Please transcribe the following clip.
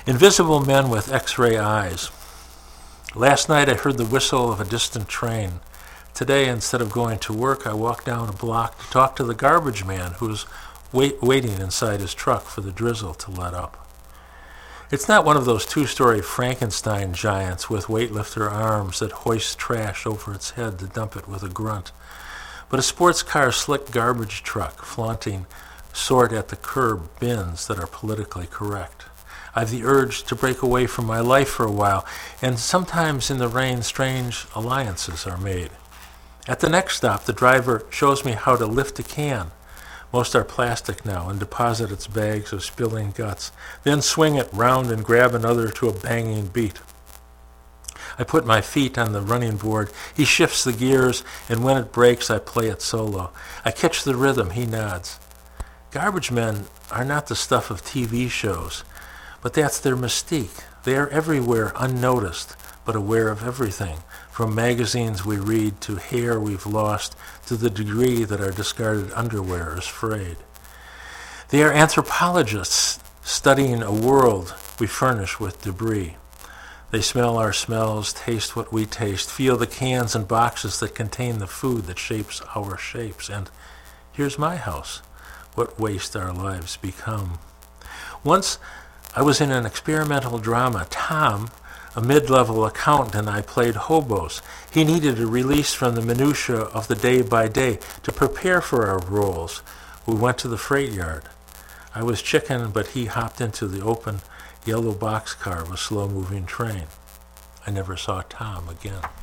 Invisible men with X-ray eyes. Last night I heard the whistle of a distant train. Today, instead of going to work, I walked down a block to talk to the garbage man who's waiting inside his truck for the drizzle to let up. It's not one of those two-story Frankenstein giants with weightlifter arms that hoist trash over its head to dump it with a grunt, but a sports car slick garbage truck flaunting sort at the curb bins that are politically correct. I've the urge to break away from my life for a while, and sometimes in the rain strange alliances are made. At the next stop, the driver shows me how to lift a can. Most are plastic now, and deposit its bags of spilling guts, then swing it round and grab another to a banging beat. I put my feet on the running board. He shifts the gears, and when it breaks, I play it solo. I catch the rhythm. He nods. Garbage men are not the stuff of TV shows, but that's their mystique. They are everywhere, unnoticed, but aware of everything, from magazines we read to hair we've lost to the degree that our discarded underwear is frayed. They are anthropologists studying a world we furnish with debris. They smell our smells, taste what we taste, feel the cans and boxes that contain the food that shapes our shapes. And here's my house, what waste our lives become. Once I was in an experimental drama. Tom, a mid-level accountant, and I played hobos. He needed a release from the minutiae of the day-by-day to prepare for our roles. We went to the freight yard. I was chicken, but he hopped into the open yellow boxcar of a slow-moving train. I never saw Tom again.